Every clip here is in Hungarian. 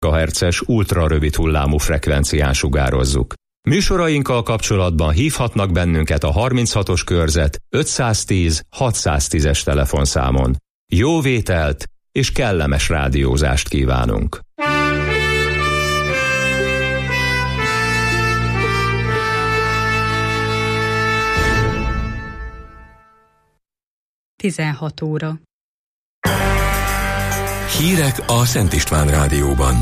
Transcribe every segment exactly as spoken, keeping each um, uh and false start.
gigahertzes ultrarövid hullámú frekvencián sugározzuk. Műsorainkkal kapcsolatban hívhatnak bennünket a harminchatos körzet ötszáztíz hatszáztízes telefonszámon. Jó vételt és kellemes rádiózást kívánunk! tizenhat óra. Hírek a Szent István Rádióban.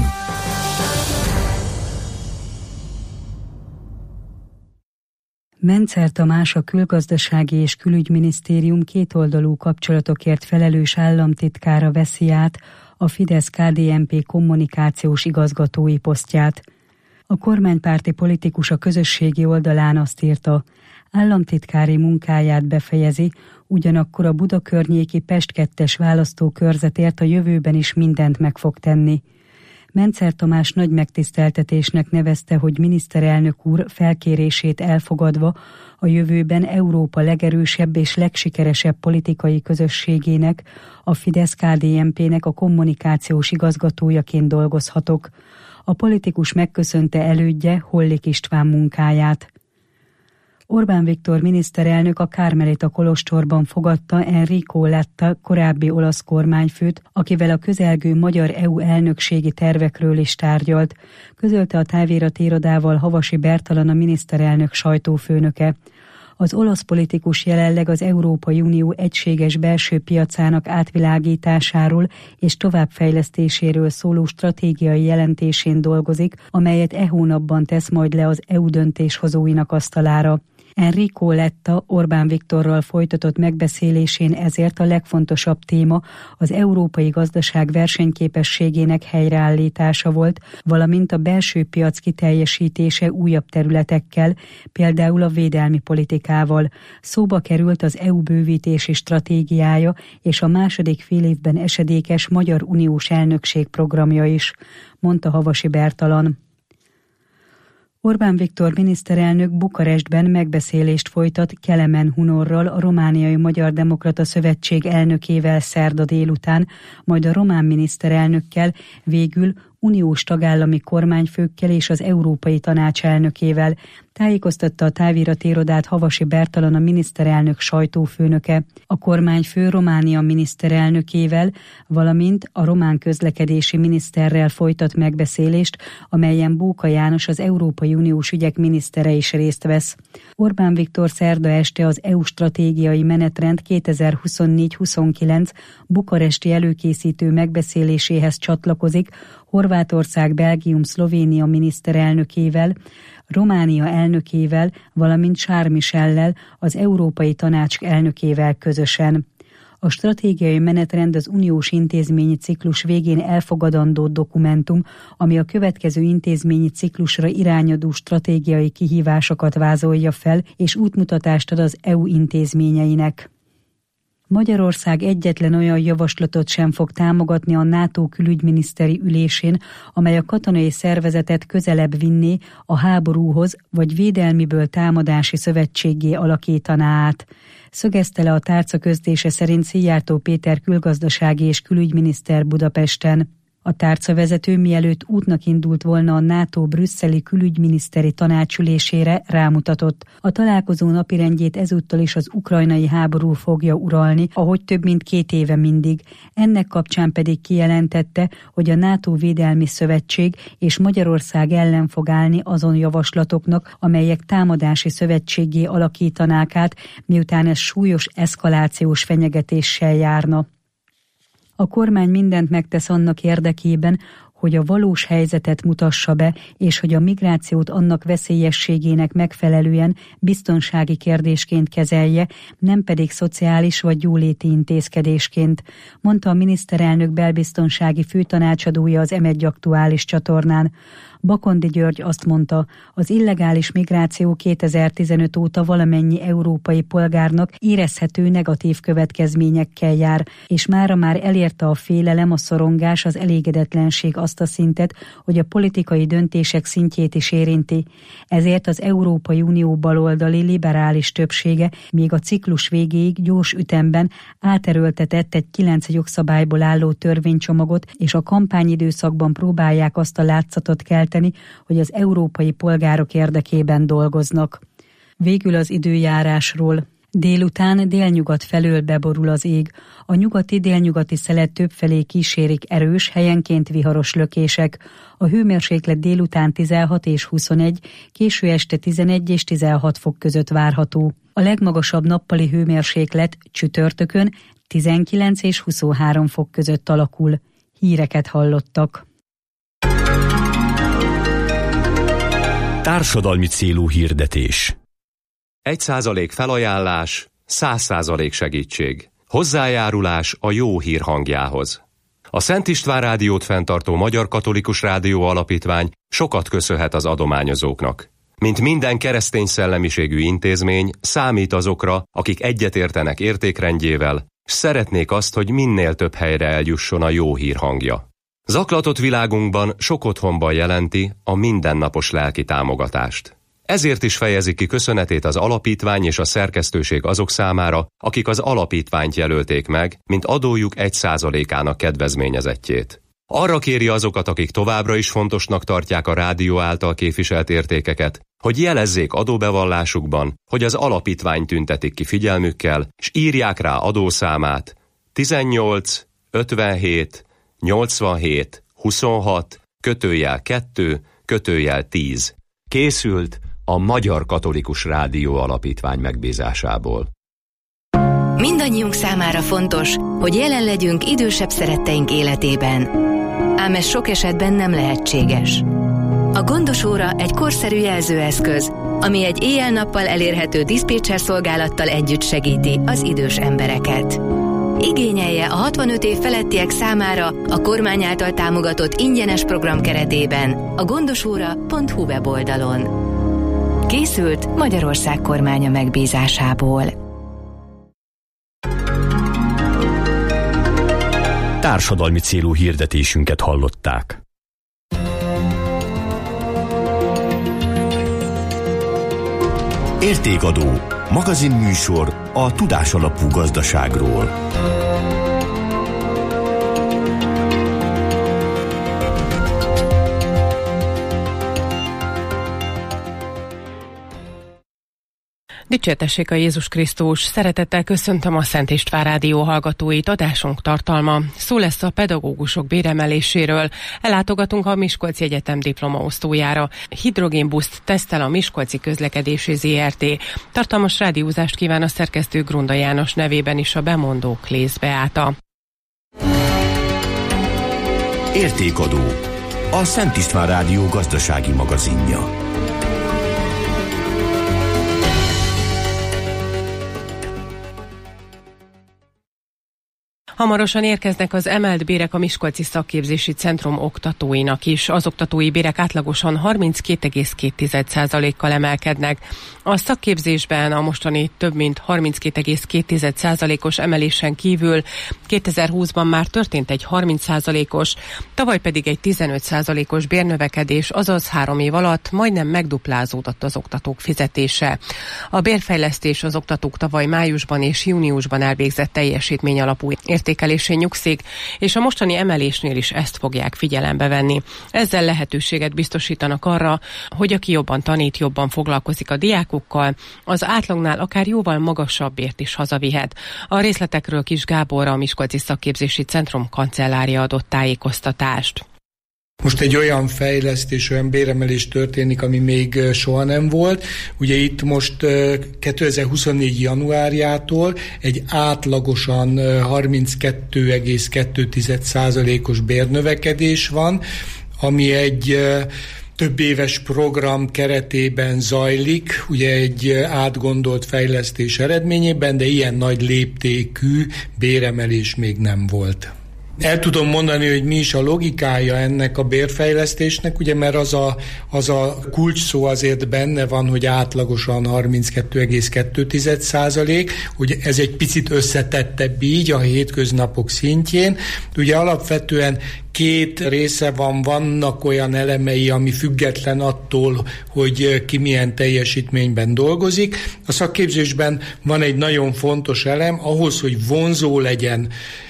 Mencer Tamás, a Külgazdasági és Külügyminisztérium kétoldalú kapcsolatokért felelős államtitkára veszi át a Fidesz-ká dé en pé kommunikációs igazgatói posztját. A kormánypárti politikus a közösségi oldalán azt írta, államtitkári munkáját befejezi, ugyanakkor a Buda környéki Pest kettes választókörzetért a jövőben is mindent meg fog tenni. Mencer Tamás nagy megtiszteltetésnek nevezte, hogy miniszterelnök úr felkérését elfogadva a jövőben Európa legerősebb és legsikeresebb politikai közösségének, a Fidesz-ká dé en pének a kommunikációs igazgatójaként dolgozhatok. A politikus megköszönte elődje, Hollik István munkáját. Orbán Viktor miniszterelnök a Carmelita kolostorban fogadta Enrico Letta korábbi olasz kormányfőt, akivel a közelgő magyar é u elnökségi tervekről is tárgyalt, közölte a távirat irodával Havasi Bertalan, a miniszterelnök sajtófőnöke. Az olasz politikus jelenleg az Európai Unió egységes belső piacának átvilágításáról és továbbfejlesztéséről szóló stratégiai jelentésén dolgozik, amelyet e hónapban tesz majd le az é u döntéshozóinak asztalára. Enrico Letta Orbán Viktorral folytatott megbeszélésén ezért a legfontosabb téma az európai gazdaság versenyképességének helyreállítása volt, valamint a belső piac kiteljesítése újabb területekkel, például a védelmi politikával. Szóba került az é u bővítési stratégiája és a második félévben esedékes Magyar Uniós elnökség programja is, mondta Havasi Bertalan. Orbán Viktor miniszterelnök Bukarestben megbeszélést folytat Kelemen Hunorral, a Romániai Magyar Demokrata Szövetség elnökével szerda délután, majd a román miniszterelnökkel, végül uniós tagállami kormányfőkkel és az Európai Tanács elnökével, tájékoztatta a táviratirodát Havasi Bertalan, a miniszterelnök sajtófőnöke. A kormányfő Románia miniszterelnökével, valamint a román közlekedési miniszterrel folytat megbeszélést, amelyen Bóka János, az Európai Uniós ügyek minisztere is részt vesz. Orbán Viktor szerda este az é u stratégiai menetrend kétezer-huszonnégy huszonkilenc bukaresti előkészítő megbeszéléséhez csatlakozik, Horvátország, Belgium, Szlovénia miniszterelnökével, Románia elnökével, valamint Charles Michellel, az Európai Tanács elnökével közösen. A stratégiai menetrend az uniós intézményi ciklus végén elfogadandó dokumentum, ami a következő intézményi ciklusra irányadó stratégiai kihívásokat vázolja fel, és útmutatást ad az é u intézményeinek. Magyarország egyetlen olyan javaslatot sem fog támogatni a NATO külügyminiszteri ülésén, amely a katonai szervezetet közelebb vinné a háborúhoz, vagy védelmiből támadási szövetséggé alakítaná át. Szögezte le a tárca közlése szerint Szijjártó Péter külgazdasági és külügyminiszter Budapesten. A tárcavezető mielőtt útnak indult volna a NATO brüsszeli külügyminiszteri tanácsülésére, rámutatott. A találkozó napirendjét ezúttal is az ukrajnai háború fogja uralni, ahogy több mint két éve mindig. Ennek kapcsán pedig kijelentette, hogy a NATO Védelmi Szövetség és Magyarország ellen fog állni azon javaslatoknak, amelyek támadási szövetséggé alakítanák át, miután ez súlyos eszkalációs fenyegetéssel járna. A kormány mindent megtesz annak érdekében, hogy a valós helyzetet mutassa be, és hogy a migrációt annak veszélyességének megfelelően biztonsági kérdésként kezelje, nem pedig szociális vagy jóléti intézkedésként, mondta a miniszterelnök belbiztonsági főtanácsadója az em egy aktuális csatornán. Bakondi György azt mondta, az illegális migráció kétezer-tizenöt óta valamennyi európai polgárnak érezhető negatív következményekkel jár, és mára már elérte a félelem, a szorongás, az elégedetlenség azt azt a szintet, hogy a politikai döntések szintjét is érinti. Ezért az Európai Unió baloldali liberális többsége még a ciklus végéig gyors ütemben áterőltetett egy kilenc jogszabályból álló törvénycsomagot, és a kampányidőszakban próbálják azt a látszatot kelteni, hogy az európai polgárok érdekében dolgoznak. Végül az időjárásról. Délután délnyugat felől beborul az ég. A nyugati-délnyugati szelet többfelé kísérik erős, helyenként viharos lökések. A hőmérséklet délután tizenhat és huszonegy, késő este tizenegy és tizenhat fok között várható. A legmagasabb nappali hőmérséklet csütörtökön tizenkilenc és huszonhárom fok között alakul. Híreket hallottak. Társadalmi célú hirdetés. Egy százalék felajánlás, száz százalék segítség. Hozzájárulás a jó hír hangjához. A Szent István Rádiót fenntartó Magyar Katolikus Rádió Alapítvány sokat köszönhet az adományozóknak. Mint minden keresztény szellemiségű intézmény, számít azokra, akik egyetértenek értékrendjével, s szeretnék azt, hogy minél több helyre eljusson a jó hír hangja. Zaklatott világunkban sok otthonban jelenti a mindennapos lelki támogatást. Ezért is fejezi ki köszönetét az alapítvány és a szerkesztőség azok számára, akik az alapítványt jelölték meg, mint adójuk egy százalékának kedvezményezettjét. Arra kéri azokat, akik továbbra is fontosnak tartják a rádió által képviselt értékeket, hogy jelezzék adóbevallásukban, hogy az alapítvány tüntetik ki figyelmükkel, és írják rá adószámát tizennyolc ötvenhét nyolcvanhét huszonhat kötőjel kettő kötőjel tíz. Készült a Magyar Katolikus Rádió Alapítvány megbízásából. Mindannyiunk számára fontos, hogy jelen legyünk idősebb szeretteink életében. Ám ez sok esetben nem lehetséges. A gondos óra egy korszerű jelzőeszköz, ami egy éjjel-nappal elérhető diszpécser szolgálattal együtt segíti az idős embereket. Igényelje a hatvanöt év felettiek számára a kormány által támogatott ingyenes program keretében a gondosóra pont hu weboldalon. Készült Magyarország kormánya megbízásából. Társadalmi célú hirdetésünket hallották. Értékadó, magazinműsor a tudásalapú gazdaságról. Dicsértessék a Jézus Krisztus! Szeretettel köszöntöm a Szent István Rádió hallgatóit. Adásunk tartalma. Szó lesz a pedagógusok béremeléséről. Ellátogatunk a Miskolci Egyetem diplomaosztójára. Hidrogénbuszt tesztel a Miskolci Közlekedési zé er té. Tartalmas rádiózást kíván a szerkesztő Grunda János nevében is a bemondó Klész Beáta. Értékadó. A Szent István Rádió gazdasági magazinja. Hamarosan érkeznek az emelt bérek a Miskolci Szakképzési Centrum oktatóinak is. Az oktatói bérek átlagosan harminckét egész két százalékkal emelkednek. A szakképzésben a mostani több mint harminckét egész két százalékos emelésen kívül kétezer-húszban már történt egy harminc százalékos, tavaly pedig egy tizenöt százalékos bérnövekedés, azaz három év alatt majdnem megduplázódott az oktatók fizetése. A bérfejlesztés az oktatók tavaly májusban és júniusban elvégzett teljesítmény alapú értékelésén nyugszik, és a mostani emelésnél is ezt fogják figyelembe venni. Ezzel lehetőséget biztosítanak arra, hogy aki jobban tanít, jobban foglalkozik a diákokkal, az átlagnál akár jóval magasabb bért is hazavihet. A részletekről Kis Gáborra, a Miskolci Szakképzési Centrum kancellárja adott tájékoztatást. Most egy olyan fejlesztés, olyan béremelés történik, ami még soha nem volt. Ugye itt most kétezer-huszonnégy januárjától egy átlagosan harminckettő egész két százalékos bérnövekedés van, ami egy több éves program keretében zajlik, ugye egy átgondolt fejlesztés eredményében, de ilyen nagy léptékű béremelés még nem volt. El tudom mondani, hogy mi is a logikája ennek a bérfejlesztésnek, ugye, mert az a, az a kulcs szó azért benne van, hogy átlagosan harminckettő egész két százalék, ugye ez egy picit összetettebb így a hétköznapok szintjén. Ugye alapvetően két része van, vannak olyan elemei, ami független attól, hogy ki milyen teljesítményben dolgozik. A szakképzésben van egy nagyon fontos elem, ahhoz, hogy vonzó legyen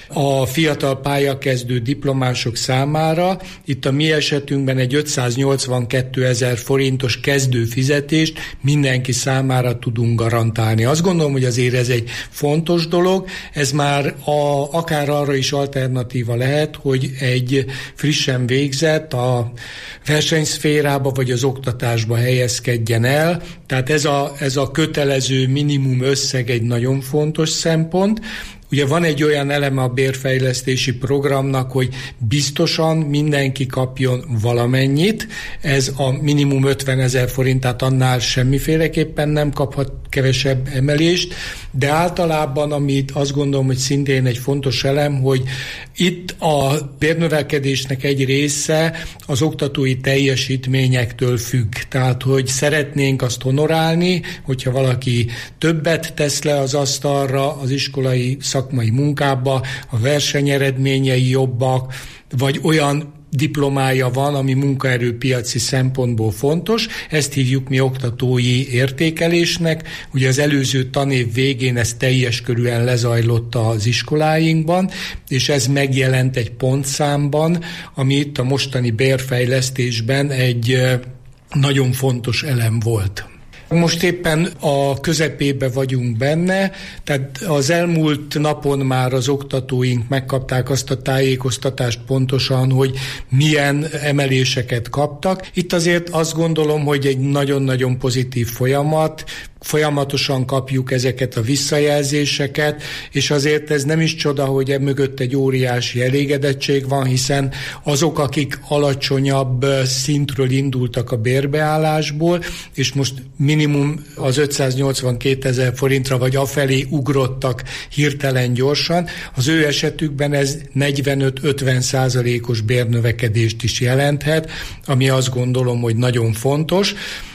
a fiatal pályakezdő diplomások számára. Itt a mi esetünkben egy ötszáznyolcvankétezer forintos kezdőfizetést mindenki számára tudunk garantálni. Azt gondolom, hogy azért ez egy fontos dolog, ez már a, akár arra is alternatíva lehet, hogy egy frissen végzett a versenyszférába vagy az oktatásba helyezkedjen el. Tehát ez a, ez a kötelező minimum összeg egy nagyon fontos szempont. Ugye van egy olyan eleme a bérfejlesztési programnak, hogy biztosan mindenki kapjon valamennyit, ez a minimum ötvenezer forint, tehát annál semmiféleképpen nem kaphat kevesebb emelést, de általában, amit azt gondolom, hogy szintén egy fontos elem, hogy itt a bérnövelkedésnek egy része az oktatói teljesítményektől függ. Tehát, hogy szeretnénk azt honorálni, hogyha valaki többet tesz le az asztalra az iskolai szakmai munkába, a versenyeredményei jobbak, vagy olyan diplomája van, ami munkaerőpiaci szempontból fontos. Ezt hívjuk mi oktatói értékelésnek. Ugye az előző tanév végén ez teljes körűen lezajlott az iskoláinkban, és ez megjelent egy pontszámban, ami itt a mostani bérfejlesztésben egy nagyon fontos elem volt. Most éppen a közepébe vagyunk benne, tehát az elmúlt napon már az oktatóink megkapták azt a tájékoztatást pontosan, hogy milyen emeléseket kaptak. Itt azért azt gondolom, hogy egy nagyon-nagyon pozitív folyamat, folyamatosan kapjuk ezeket a visszajelzéseket, és azért ez nem is csoda, hogy emögött egy óriási elégedettség van, hiszen azok, akik alacsonyabb szintről indultak a bérbeállásból, és most minimum az ötszáznyolcvankétezer forintra vagy afelé ugrottak hirtelen gyorsan, az ő esetükben ez negyvenöt-ötven százalékos bérnövekedést is jelenthet, ami azt gondolom, hogy nagyon fontos.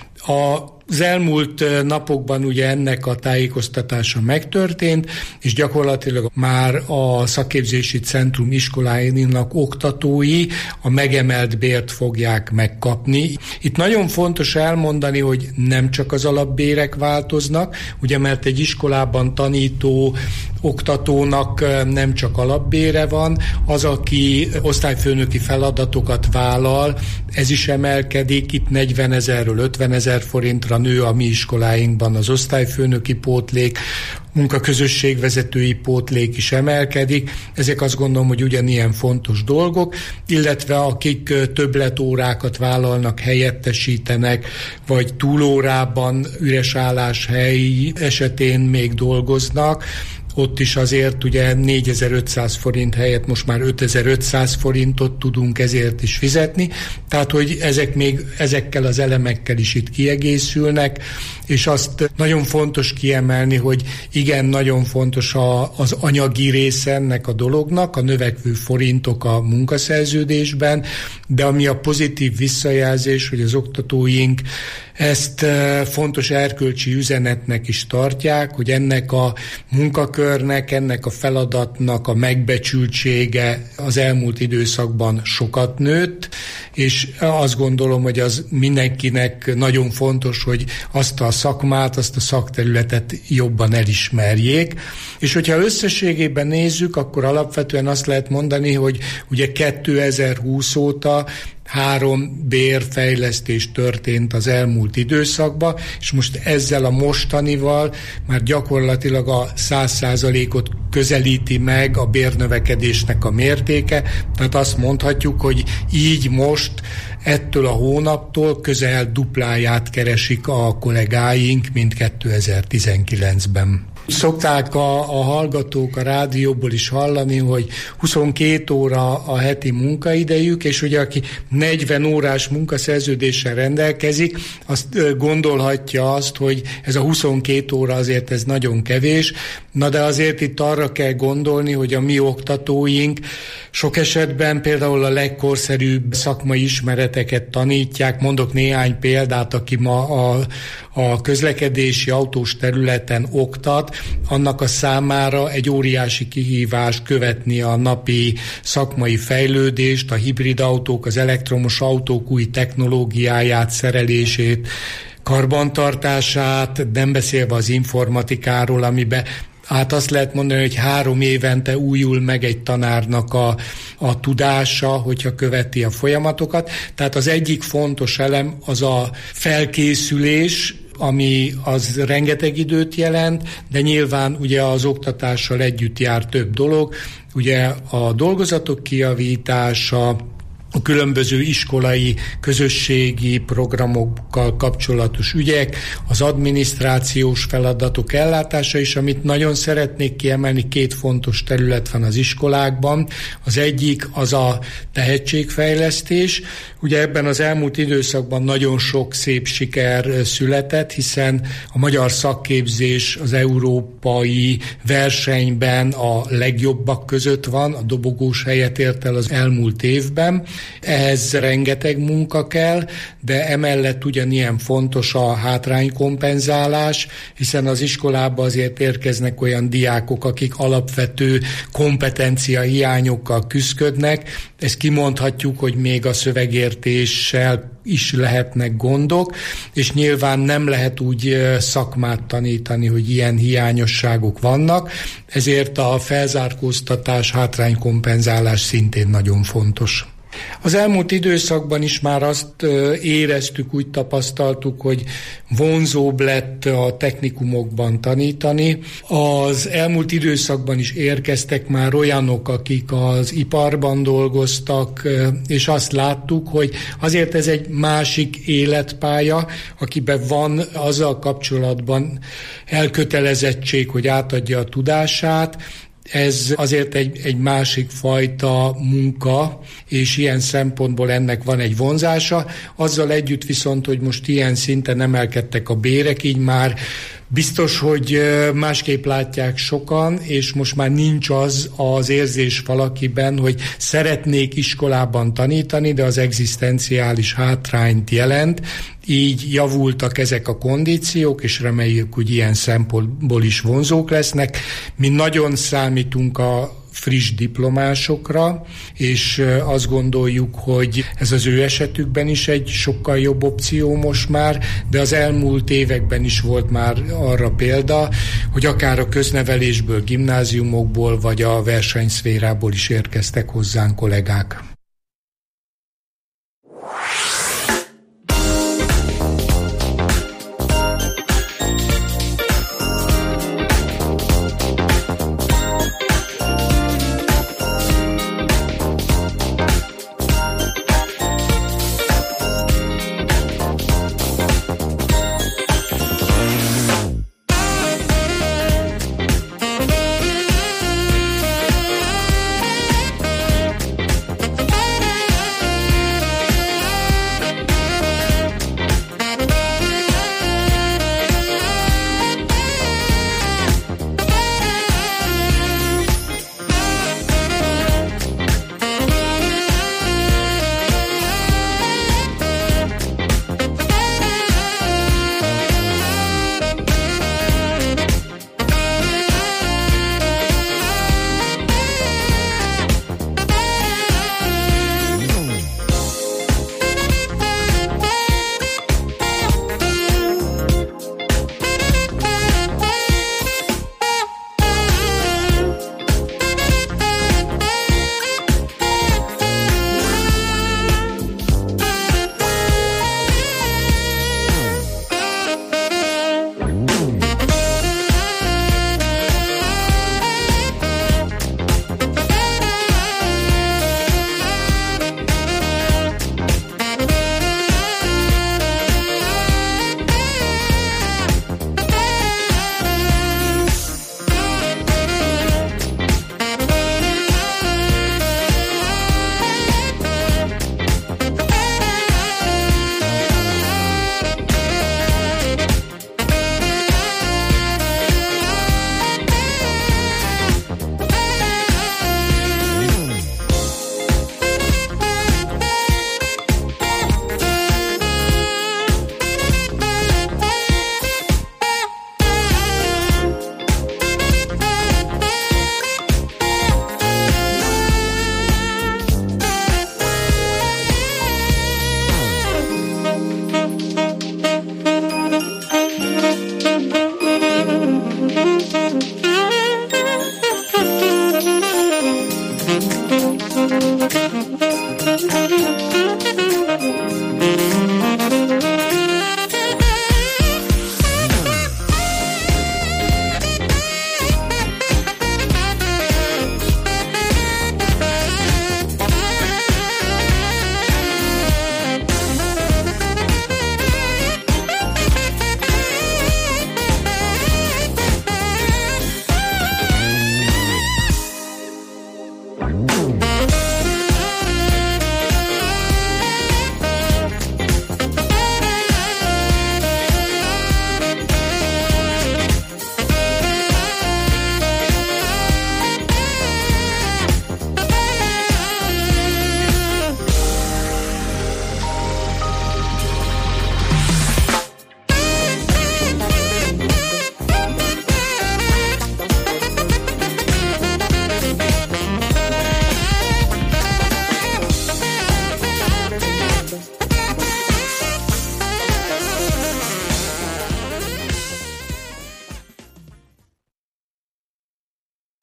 A Az elmúlt napokban ugye ennek a tájékoztatása megtörtént, és gyakorlatilag már a szakképzési centrum iskoláinak oktatói a megemelt bért fogják megkapni. Itt nagyon fontos elmondani, hogy nem csak az alapbérek változnak, ugye mert egy iskolában tanító oktatónak nem csak alapbére van, az, aki osztályfőnöki feladatokat vállal, ez is emelkedik, itt negyvenezerről ötvenezer forintra nő a mi iskoláinkban az osztályfőnöki pótlék, munkaközösségvezetői pótlék is emelkedik. Ezek azt gondolom, hogy ugyanilyen fontos dolgok, illetve akik többletórákat vállalnak, helyettesítenek, vagy túlórában üres álláshely esetén még dolgoznak, ott is azért ugye négyezer-ötszáz forint helyett most már ötezer-ötszáz forintot tudunk ezért is fizetni, tehát hogy ezek még ezekkel az elemekkel is itt kiegészülnek, és azt nagyon fontos kiemelni, hogy igen, nagyon fontos a, az anyagi része ennek a dolognak, a növekvő forintok a munkaszerződésben, de ami a pozitív visszajelzés, hogy az oktatóink ezt fontos erkölcsi üzenetnek is tartják, hogy ennek a munkakörnek, ennek a feladatnak a megbecsültsége az elmúlt időszakban sokat nőtt, és azt gondolom, hogy az mindenkinek nagyon fontos, hogy azt a szakmát, azt a szakterületet jobban elismerjék. És hogyha összességében nézzük, akkor alapvetően azt lehet mondani, hogy ugye kétezer-húsz óta három bérfejlesztés történt az elmúlt időszakban, és most ezzel a mostanival már gyakorlatilag a száz százalékot közelíti meg a bérnövekedésnek a mértéke, tehát azt mondhatjuk, hogy így most ettől a hónaptól közel dupláját keresik a kollégáink, mint kétezer-tizenkilencben. Szokták a, a hallgatók a rádióból is hallani, hogy huszonkét óra a heti munkaidejük, és ugye aki negyven órás munkaszerződéssel rendelkezik, azt gondolhatja azt, hogy ez a huszonkét óra azért ez nagyon kevés, na de azért itt arra kell gondolni, hogy a mi oktatóink sok esetben például a legkorszerűbb szakmai ismereteket tanítják. Mondok néhány példát, aki ma a, a közlekedési autós területen oktat, annak a számára egy óriási kihívás követni a napi szakmai fejlődést, a hibrid autók, az elektromos autók új technológiáját, szerelését, karbantartását, nem beszélve az informatikáról, amiben hát azt lehet mondani, hogy három évente újul meg egy tanárnak a, a tudása, hogyha követi a folyamatokat. Tehát az egyik fontos elem az a felkészülés, ami az rengeteg időt jelent, de nyilván ugye az oktatással együtt jár több dolog. Ugye a dolgozatok kijavítása, a különböző iskolai, közösségi programokkal kapcsolatos ügyek, az adminisztrációs feladatok ellátása is, amit nagyon szeretnék kiemelni, két fontos terület van az iskolákban. Az egyik az a tehetségfejlesztés. Ugye ebben az elmúlt időszakban nagyon sok szép siker született, hiszen a magyar szakképzés az európai versenyben a legjobbak között van, a dobogós helyet ért el az elmúlt évben. Ehhez rengeteg munka kell, de emellett ugyanilyen fontos a hátránykompenzálás, hiszen az iskolába azért érkeznek olyan diákok, akik alapvető kompetencia hiányokkal küszködnek. Ezt kimondhatjuk, hogy még a szövegértéssel is lehetnek gondok, és nyilván nem lehet úgy szakmát tanítani, hogy ilyen hiányosságok vannak, ezért a felzárkóztatás, hátránykompenzálás szintén nagyon fontos. Az elmúlt időszakban is már azt éreztük, úgy tapasztaltuk, hogy vonzóbb lett a technikumokban tanítani. Az elmúlt időszakban is érkeztek már olyanok, akik az iparban dolgoztak, és azt láttuk, hogy azért ez egy másik életpálya, akiben van azzal kapcsolatban elkötelezettség, hogy átadja a tudását. Ez azért egy, egy másik fajta munka, és ilyen szempontból ennek van egy vonzása. Azzal együtt viszont, hogy most ilyen szinten emelkedtek a bérek, így már biztos, hogy másképp látják sokan, és most már nincs az az érzés valakiben, hogy szeretnék iskolában tanítani, de az egzisztenciális hátrányt jelent. Így javultak ezek a kondíciók, és reméljük, hogy ilyen szempontból is vonzók lesznek. Mi nagyon számítunk a friss diplomásokra, és azt gondoljuk, hogy ez az ő esetükben is egy sokkal jobb opció most már, de az elmúlt években is volt már arra példa, hogy akár a köznevelésből, gimnáziumokból, vagy a versenyszférából is érkeztek hozzánk kollégák.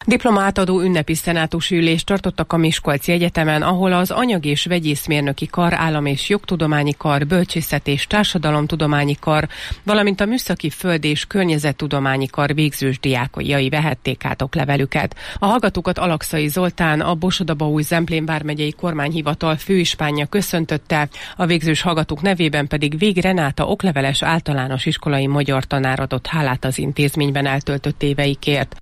Diplomaátadó ünnepi szenátusi ülést tartottak a Miskolci Egyetemen, ahol az anyag- és vegyészmérnöki kar, állam- és jogtudományi kar, bölcsészet- és társadalomtudományi kar, valamint a műszaki föld- és környezettudományi kar végzős diákjai vehették át oklevelüket. A hallgatókat Alakszai Zoltán, a Borsod-Abaúj-Zemplén vármegyei kormányhivatal főispánja köszöntötte, a végzős hallgatók nevében pedig Vég Renáta okleveles általános iskolai magyar tanár adott hálát az intézményben eltöltött éveikért.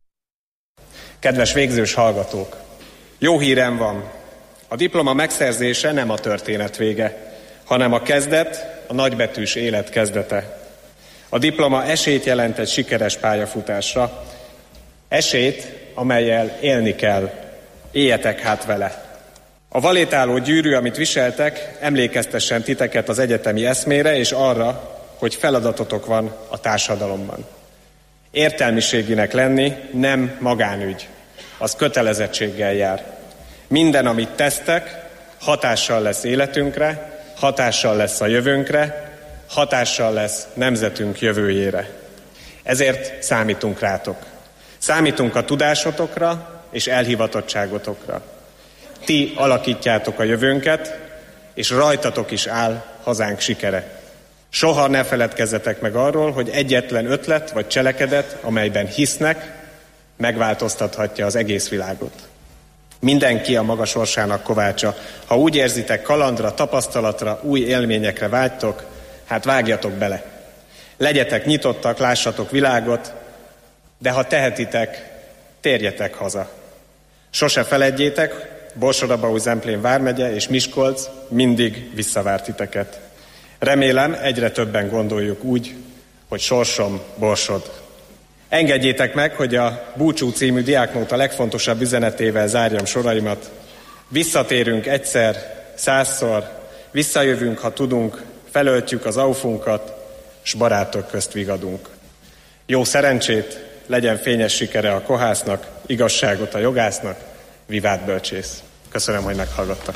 Kedves végzős hallgatók! Jó hírem van. A diploma megszerzése nem a történet vége, hanem a kezdet, a nagybetűs élet kezdete. A diploma esélyt jelent egy sikeres pályafutásra. Esélyt, amellyel élni kell. Éljetek hát vele. A valétáló gyűrű, amit viseltek, emlékeztessen titeket az egyetemi eszmére és arra, hogy feladatotok van a társadalomban. Értelmiséginek lenni nem magánügy, az kötelezettséggel jár. Minden, amit tesztek, hatással lesz életünkre, hatással lesz a jövőnkre, hatással lesz nemzetünk jövőjére. Ezért számítunk rátok. Számítunk a tudásotokra és elhivatottságotokra. Ti alakítjátok a jövőnket, és rajtatok is áll hazánk sikere. Soha ne feledkezzetek meg arról, hogy egyetlen ötlet vagy cselekedet, amelyben hisznek, megváltoztathatja az egész világot. Mindenki a maga sorsának kovácsa. Ha úgy érzitek, kalandra, tapasztalatra, új élményekre vágytok, hát vágjatok bele. Legyetek nyitottak, lássatok világot, de ha tehetitek, térjetek haza. Sose feledjétek, Borsod-Abaúj-Zemplén vármegye és Miskolc mindig visszavárt titeket. Remélem, egyre többen gondoljuk úgy, hogy sorsom Borsod. Engedjétek meg, hogy a Búcsú című diáknóta legfontosabb üzenetével zárjam soraimat. Visszatérünk egyszer, százszor, visszajövünk, ha tudunk, felöltjük az aufunkat, s barátok közt vigadunk. Jó szerencsét, legyen fényes sikere a kohásznak, igazságot a jogásznak, vivát bölcsész. Köszönöm, hogy meghallgattak.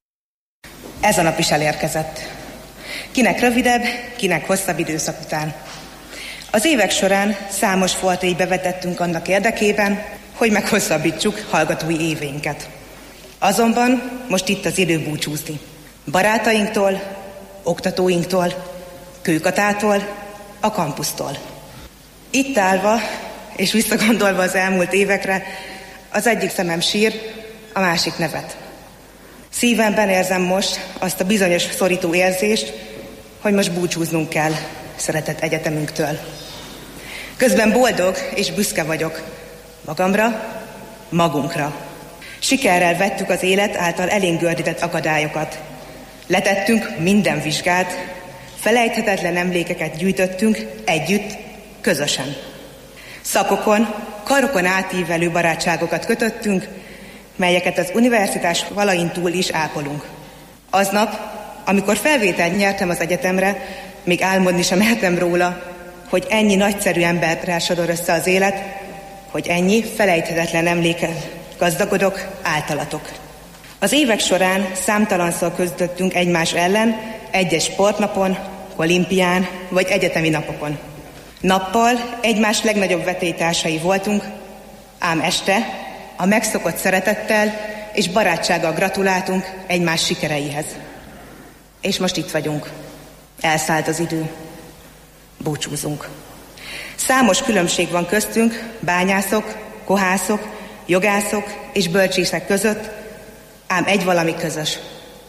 Ez a nap is elérkezett. Kinek rövidebb, kinek hosszabb időszak után. Az évek során számos foltot bevetettünk annak érdekében, hogy meghosszabbítsuk hallgatói éveinket. Azonban most itt az idő búcsúzni. Barátainktól, oktatóinktól, Kőkatától, a kampusztól. Itt állva és visszagondolva az elmúlt évekre, az egyik szemem sír, a másik nevet. Szívemben érzem most azt a bizonyos szorító érzést, hogy most búcsúznunk kell szeretett egyetemünktől. Közben boldog és büszke vagyok magamra, magunkra. Sikerrel vettük az élet által elénk gördített akadályokat. Letettünk minden vizsgát, felejthetetlen emlékeket gyűjtöttünk együtt, közösen. Szakokon, karokon átívelő barátságokat kötöttünk, melyeket az universitás valain túl is ápolunk. Aznap, amikor felvételt nyertem az egyetemre, még álmodni sem mertem róla, hogy ennyi nagyszerű emberrel sodor össze az élet, hogy ennyi felejthetetlen emlékkel gazdagodok általatok. Az évek során számtalanszor küzdöttünk egymás ellen, egyes sportnapon, olimpián vagy egyetemi napokon. Nappal egymás legnagyobb vetélytársai voltunk, ám este a megszokott szeretettel és barátsággal gratuláltunk egymás sikereihez. És most itt vagyunk. Elszállt az idő. Búcsúzunk. Számos különbség van köztünk, bányászok, kohászok, jogászok és bölcsészek között, ám egy valami közös.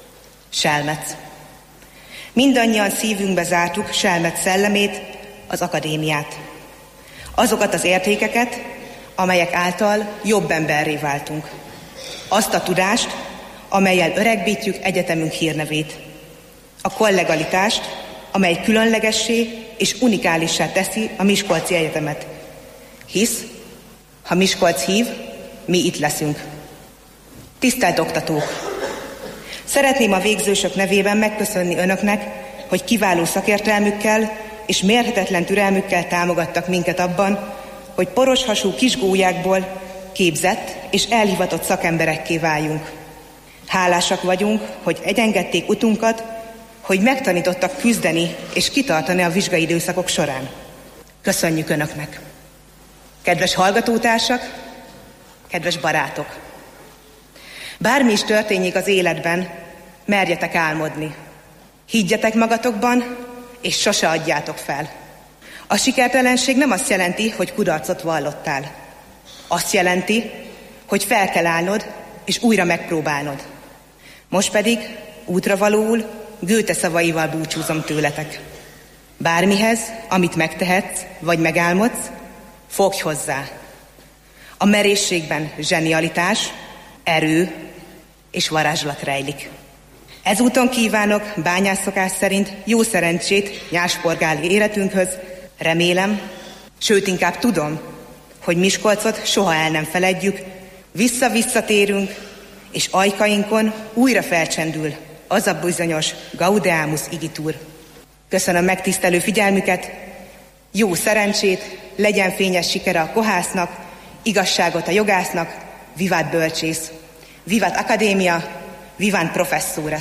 Selmec. Mindannyian szívünkbe zártuk Selmec szellemét, az akadémiát. Azokat az értékeket, amelyek által jobb emberré váltunk. Azt a tudást, amellyel öregbítjük egyetemünk hírnevét. A kollegalitást, amely különlegessé és unikálissá teszi a Miskolci Egyetemet. Hisz, ha Miskolc hív, mi itt leszünk. Tisztelt oktatók! Szeretném a végzősök nevében megköszönni önöknek, hogy kiváló szakértelmükkel és mérhetetlen türelmükkel támogattak minket abban, hogy poros hasú kisgólyákból képzett és elhivatott szakemberekké váljunk. Hálásak vagyunk, hogy egyengedték utunkat, hogy megtanítottak küzdeni és kitartani a vizsgai időszakok során. Köszönjük önöknek! Kedves hallgatótársak, Kedves barátok! Bármi is történjék az életben, merjetek álmodni. Higgyetek magatokban, és sose adjátok fel. A sikertelenség nem azt jelenti, hogy kudarcot vallottál. Azt jelenti, hogy fel kell állnod, és újra megpróbálnod. Most pedig útravalóul Goethe szavaival búcsúzom tőletek. Bármihez, amit megtehetsz, vagy megálmodsz, fogj hozzá. A merészségben zsenialitás, erő és varázslat rejlik. Ezúton kívánok bányásszokás szerint jó szerencsét nyásporgáli életünkhöz. Remélem, sőt inkább tudom, hogy Miskolcot soha el nem feledjük, vissza-visszatérünk, és ajkainkon újra felcsendül az a bizonyos Gaudeamus igitur. Köszönöm megtisztelő figyelmüket, jó szerencsét, legyen fényes sikere a kohásznak, igazságot a jogásznak, vivat bölcsész, vivat akadémia, vivat professzores.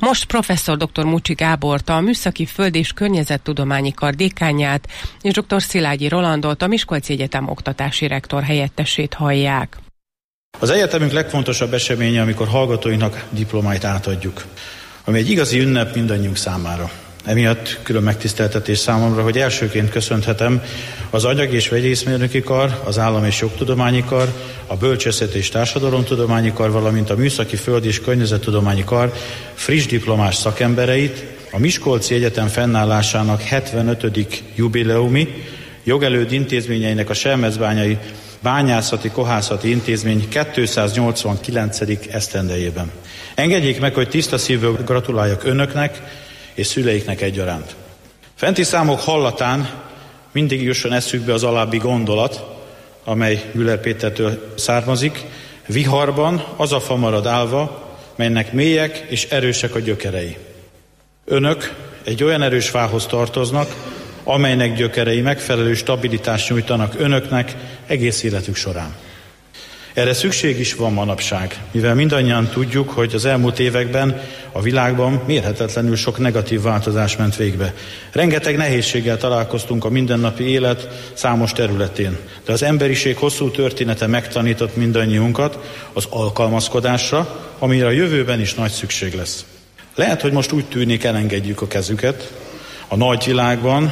Most professzor dr. Mucsi Gábort, a Műszaki Föld- és Környezettudományi Kar dékánját, és dr. Szilágyi Rolandot, a Miskolci Egyetem oktatási rektor helyettesét hallják. Az egyetemünk legfontosabb eseménye, amikor hallgatóinknak diplomáit átadjuk, ami egy igazi ünnep mindannyiunk számára. Emiatt külön megtiszteltetés számomra, hogy elsőként köszönhetem az Anyag- és Vegyészmérnöki Kar, az Állam- és Jogtudományi Kar, a Bölcsészet- és Társadalomtudományi Kar, valamint a Műszaki Föld- és Környezettudományi Kar friss diplomás szakembereit a Miskolci Egyetem fennállásának hetvenötödik jubileumi jogelőd intézményeinek a Selmecbányai Bányászati Kohászati Intézmény kétszáznyolcvankilencedik esztendejében. Engedjék meg, hogy tiszta szívből gratuláljak önöknek és szüleiknek egyaránt. Fenti számok hallatán mindig jusson eszükbe az alábbi gondolat, amely Müller Pétertől származik: viharban az a fa marad állva, melynek mélyek és erősek a gyökerei. Önök egy olyan erős fához tartoznak, amelynek gyökerei megfelelő stabilitást nyújtanak önöknek egész életük során. Erre szükség is van manapság, mivel mindannyian tudjuk, hogy az elmúlt években a világban mérhetetlenül sok negatív változás ment végbe. Rengeteg nehézséggel találkoztunk a mindennapi élet számos területén, de az emberiség hosszú története megtanított mindannyiunkat az alkalmazkodásra, amire a jövőben is nagy szükség lesz. Lehet, hogy most úgy tűnik, elengedjük a kezüket a nagy világban,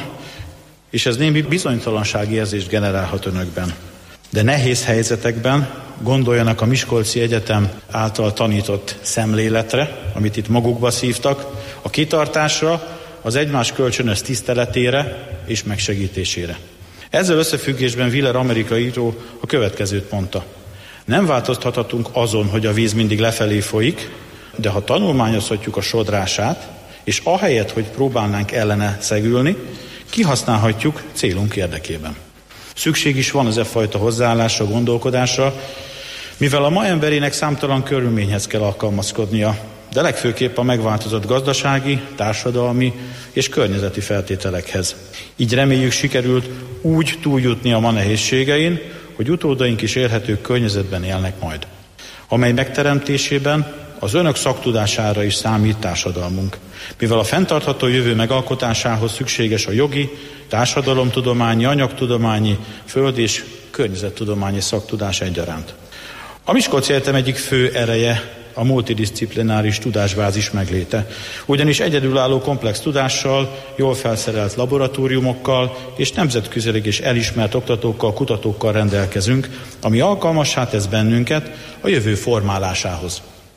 és ez némi bizonytalansági érzést generálhat önökben. De nehéz helyzetekben gondoljanak a Miskolci Egyetem által tanított szemléletre, amit itt magukba szívtak, a kitartásra, az egymás kölcsönös tiszteletére és megsegítésére. Ezzel összefüggésben Willer amerikai író a következőt mondta: nem változtathatunk azon, hogy a víz mindig lefelé folyik, de ha tanulmányozhatjuk a sodrását, és ahelyett, hogy próbálnánk ellene szegülni, kihasználhatjuk célunk érdekében. Szükség is van az e fajta hozzáállásra, gondolkodásra, mivel a ma emberének számtalan körülményhez kell alkalmazkodnia, de legfőképp a megváltozott gazdasági, társadalmi és környezeti feltételekhez. Így reméljük, sikerült úgy túljutni a ma nehézségein, hogy utódaink is élhető környezetben élnek majd, amely megteremtésében az önök szaktudására is számít társadalmunk, mivel a fenntartható jövő megalkotásához szükséges a jogi, társadalomtudományi, anyagtudományi, föld- és környezettudományi szaktudás egyaránt. A Miskolci Egyetem egyik fő ereje a multidisciplináris tudásbázis megléte, ugyanis egyedülálló komplex tudással, jól felszerelt laboratóriumokkal és nemzetközileg is elismert oktatókkal, kutatókkal rendelkezünk, ami alkalmassá tesz bennünket a jövő formálásához.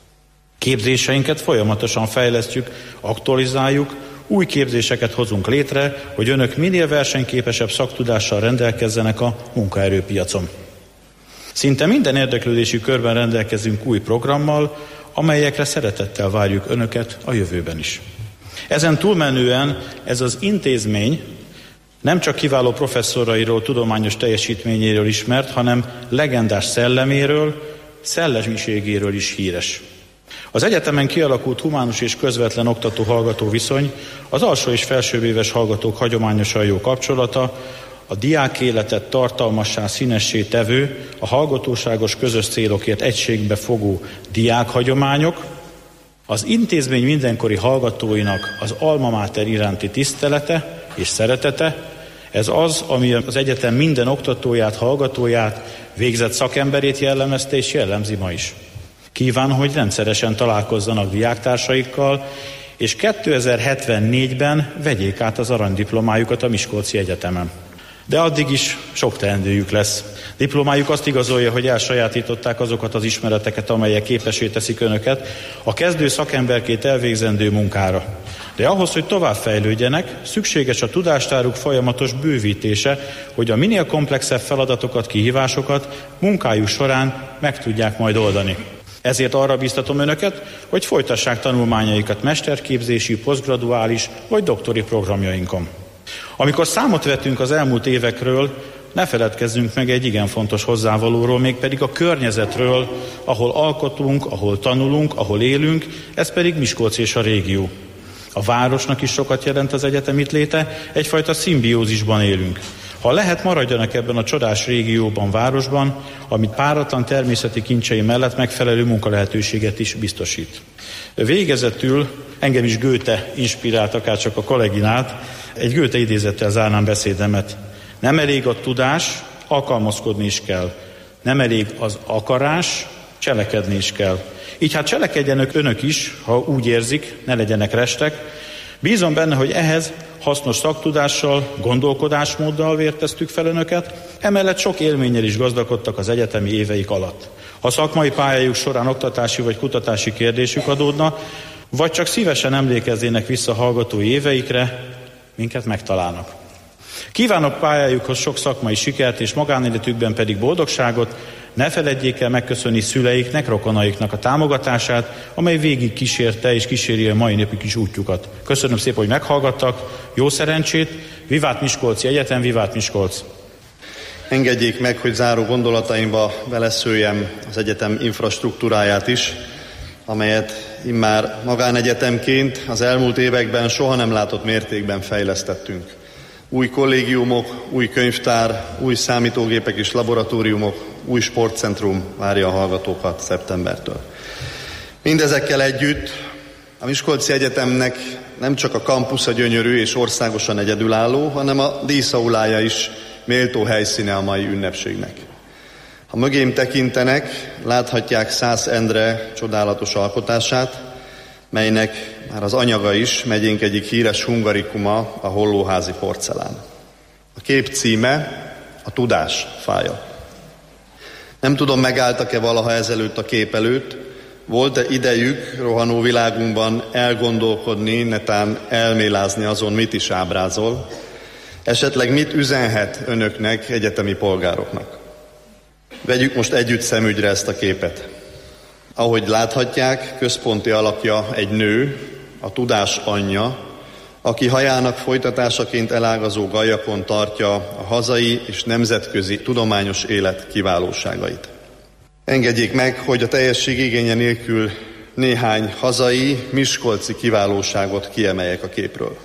Képzéseinket folyamatosan fejlesztjük, aktualizáljuk, új képzéseket hozunk létre, hogy önök minél versenyképesebb szaktudással rendelkezzenek a munkaerőpiacon. Szinte minden érdeklődési körben rendelkezünk új programmal, amelyekre szeretettel várjuk önöket a jövőben is. Ezen túlmenően ez az intézmény nem csak kiváló professzorairól, tudományos teljesítményéről ismert, hanem legendás szelleméről, szellemiségéről is híres. Az egyetemen kialakult humánus és közvetlen oktató-hallgató viszony, az alsó és felsőbb-éves hallgatók hagyományosan jó kapcsolata, a diák életet tartalmassá, színessé tevő, a hallgatóságos közös célokért egységbe fogó diákhagyományok, az intézmény mindenkori hallgatóinak az alma mater iránti tisztelete és szeretete, ez az, ami az egyetem minden oktatóját, hallgatóját, végzett szakemberét jellemezte és jellemzi ma is. Kívánom, hogy rendszeresen találkozzanak diáktársaikkal, és kétezer-hetvennégyben vegyék át az aranydiplomájukat a Miskolci Egyetemen. De addig is sok teendőjük lesz. Diplomájuk azt igazolja, hogy elsajátították azokat az ismereteket, amelyek képessé teszik önöket a kezdő szakemberként elvégzendő munkára. De ahhoz, hogy tovább fejlődjenek, szükséges a tudástáruk folyamatos bővítése, hogy a minél komplexebb feladatokat, kihívásokat munkájuk során meg tudják majd oldani. Ezért arra bíztatom önöket, hogy folytassák tanulmányaikat mesterképzési, posztgraduális vagy doktori programjainkon. Amikor számot vetünk az elmúlt évekről, ne feledkezzünk meg egy igen fontos hozzávalóról, mégpedig a környezetről, ahol alkotunk, ahol tanulunk, ahol élünk, ez pedig Miskolc és a régió. A városnak is sokat jelent az egyetem itt léte, egyfajta szimbiózisban élünk. Ha lehet, maradjanak ebben a csodás régióban, városban, amit páratlan természeti kincsei mellett megfelelő munkalehetőséget is biztosít. Végezetül engem is Goethe inspirált, akárcsak a kolléginát. Egy Goethe idézettel zárnám beszédemet. Nem elég a tudás, alkalmazkodni is kell. Nem elég az akarás, cselekedni is kell. Így hát cselekedjenek önök is, ha úgy érzik, ne legyenek restek. Bízom benne, hogy ehhez hasznos szaktudással, gondolkodásmóddal vérteztük fel önöket, emellett sok élménnyel is gazdagodtak az egyetemi éveik alatt. Ha szakmai pályájuk során oktatási vagy kutatási kérdésük adódna, vagy csak szívesen emlékeznének vissza hallgatói éveikre, minket megtalálnak. Kívánok pályájukhoz sok szakmai sikert és magánéletükben pedig boldogságot, ne feledjék el megköszönni szüleiknek, rokonaiknak a támogatását, amely végig kísérte és kíséri a mai napig is útjukat. Köszönöm szépen, hogy meghallgattak, jó szerencsét, Vivát Miskolci Egyetem, Vivát Miskolc! Engedjék meg, hogy záró gondolataimba beleszőjem az egyetem infrastruktúráját is, amelyet immár magánegyetemként az elmúlt években soha nem látott mértékben fejlesztettünk. Új kollégiumok, új könyvtár, új számítógépek és laboratóriumok, új sportcentrum várja a hallgatókat szeptembertől. Mindezekkel együtt a Miskolci Egyetemnek nem csak a kampusza gyönyörű és országosan egyedülálló, hanem a díszaulája is méltó helyszíne a mai ünnepségnek. Ha mögém tekintenek, láthatják Szász Endre csodálatos alkotását, melynek már az anyaga is megyénk egyik híres hungarikuma, a hollóházi porcelán. A kép címe a tudás fája. Nem tudom, megálltak-e valaha ezelőtt a kép előtt, volt-e idejük rohanó világunkban elgondolkodni, netán elmélázni azon, mit is ábrázol, esetleg mit üzenhet önöknek, egyetemi polgároknak. Vegyük most együtt szemügyre ezt a képet. Ahogy láthatják, központi alakja egy nő, a tudás anyja, aki hajának folytatásaként elágazó gallyakon tartja a hazai és nemzetközi tudományos élet kiválóságait. Engedjék meg, hogy a teljesség igénye nélkül néhány hazai, miskolci kiválóságot kiemeljek a képről.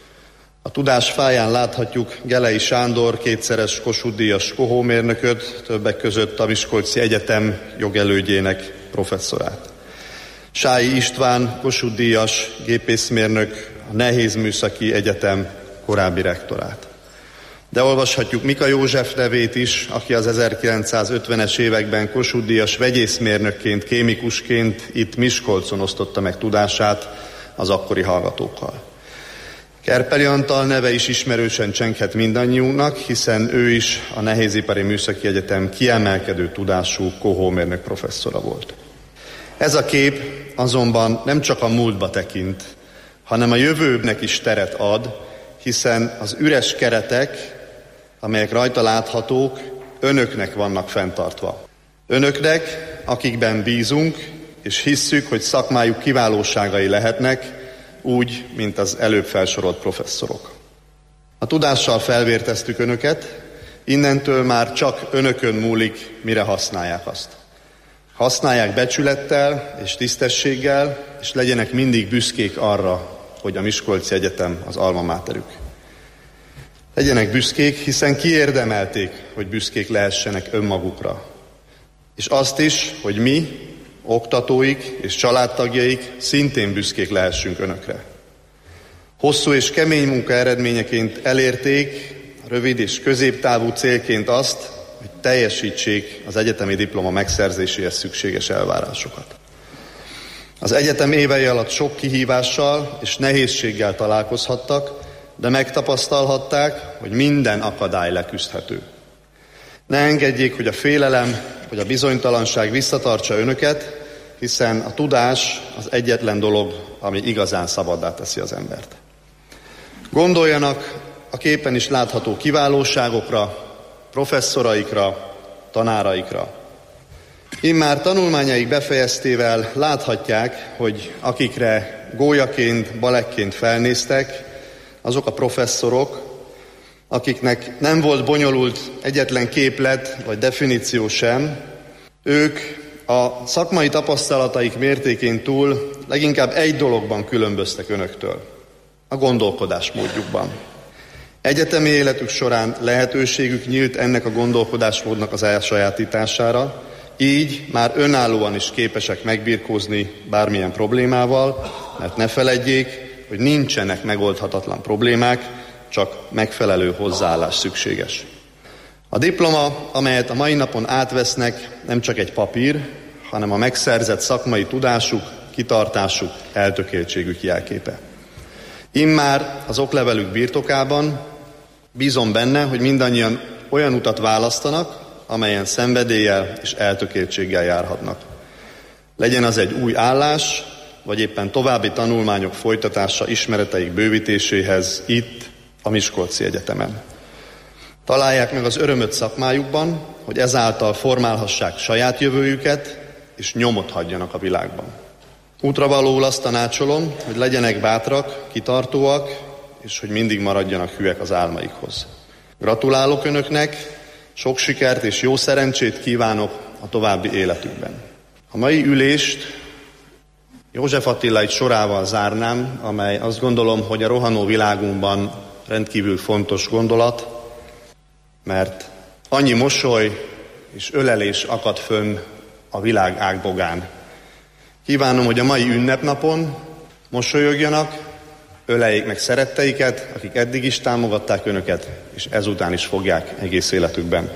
A tudás fáján láthatjuk Gelei Sándor kétszeres Kossuth-díjas kohómérnököt, többek között a Miskolci Egyetem jogelődjének professzorát. Sályi István Kossuth-díjas gépészmérnök, a Nehézműszaki Egyetem korábbi rektorát. De olvashatjuk Mika József nevét is, aki az ezerkilencszázötvenes években Kossuth-díjas vegyészmérnökként, kémikusként itt Miskolcon osztotta meg tudását az akkori hallgatókkal. Kerpeli Antal neve is ismerősen csenghet mindannyiunknak, hiszen ő is a Nehézipari Műszaki Egyetem kiemelkedő tudású kohómérnök professzora volt. Ez a kép azonban nem csak a múltba tekint, hanem a jövőnek is teret ad, hiszen az üres keretek, amelyek rajta láthatók, önöknek vannak fenntartva. Önöknek, akikben bízunk, és hisszük, hogy szakmájuk kiválóságai lehetnek, úgy, mint az előbb felsorolt professzorok. A tudással felvérteztük önöket, innentől már csak önökön múlik, mire használják azt. Használják becsülettel és tisztességgel, és legyenek mindig büszkék arra, hogy a Miskolci Egyetem az alma máterük. Legyenek büszkék, hiszen kiérdemelték, hogy büszkék lehessenek önmagukra. És azt is, hogy mi, oktatóik és családtagjaik szintén büszkék lehessünk önökre. Hosszú és kemény munka eredményeként elérték, rövid és középtávú célként azt, hogy teljesítsék az egyetemi diploma megszerzéséhez szükséges elvárásokat. Az egyetem évei alatt sok kihívással és nehézséggel találkozhattak, de megtapasztalhatták, hogy minden akadály leküzdhető. Ne engedjék, hogy a félelem vagy a bizonytalanság visszatartsa önöket, hiszen a tudás az egyetlen dolog, ami igazán szabaddá teszi az embert. Gondoljanak a képen is látható kiválóságokra, professzoraikra, tanáraikra. Immár tanulmányaik befejeztével láthatják, hogy akikre gólyaként, balekként felnéztek, azok a professzorok, akiknek nem volt bonyolult egyetlen képlet vagy definíció sem, ők a szakmai tapasztalataik mértékén túl leginkább egy dologban különböztek önöktől, a gondolkodásmódjukban. Egyetemi életük során lehetőségük nyílt ennek a gondolkodásmódnak az elsajátítására, így már önállóan is képesek megbirkózni bármilyen problémával, mert ne feledjék, hogy nincsenek megoldhatatlan problémák, csak megfelelő hozzáállás szükséges. A diploma, amelyet a mai napon átvesznek, nem csak egy papír, hanem a megszerzett szakmai tudásuk, kitartásuk, eltökéltségük jelképe. Immár az oklevelük birtokában bízom benne, hogy mindannyian olyan utat választanak, amelyen szenvedéllyel és eltökéltséggel járhatnak. Legyen az egy új állás, vagy éppen további tanulmányok folytatása ismereteik bővítéséhez itt, a Miskolci Egyetemen. Találják meg az örömöt szakmájukban, hogy ezáltal formálhassák saját jövőjüket, és nyomot hagyjanak a világban. Útravalóul azt tanácsolom, hogy legyenek bátrak, kitartóak, és hogy mindig maradjanak hűek az álmaikhoz. Gratulálok Önöknek, sok sikert és jó szerencsét kívánok a további életükben. A mai ülést József Attila egy sorával zárnám, amely azt gondolom, hogy a rohanó világunkban rendkívül fontos gondolat, mert annyi mosoly és ölelés akad fönn a világ ágbogán. Kívánom, hogy a mai ünnepnapon mosolyogjanak, öleljék meg szeretteiket, akik eddig is támogatták Önöket, és ezután is fogják egész életükben.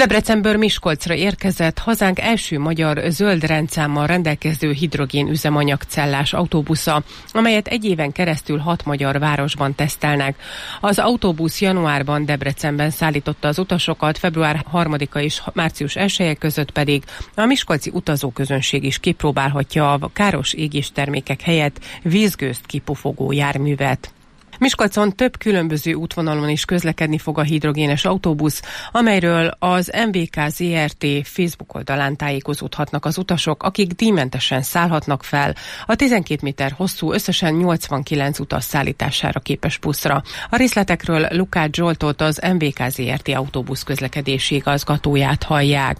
Debrecenből Miskolcra érkezett hazánk első magyar zöld rendszámmal rendelkező hidrogén üzemanyagcellás autóbusza, amelyet egy éven keresztül hat magyar városban tesztelnek. Az autóbusz januárban Debrecenben szállította az utasokat, február harmadika és március elseje között pedig a miskolci utazóközönség is kipróbálhatja a káros égéstermékek helyett vízgőzt kipufogó járművet. Miskolcon több különböző útvonalon is közlekedni fog a hidrogénes autóbusz, amelyről az em vé ká zé er té Facebook oldalán tájékozódhatnak az utasok, akik díjmentesen szállhatnak fel a tizenkét méter hosszú, összesen nyolcvankilenc utas szállítására képes buszra. A részletekről Lukács Zsoltot, az em vé ká zé er té autóbusz közlekedési igazgatóját hallják.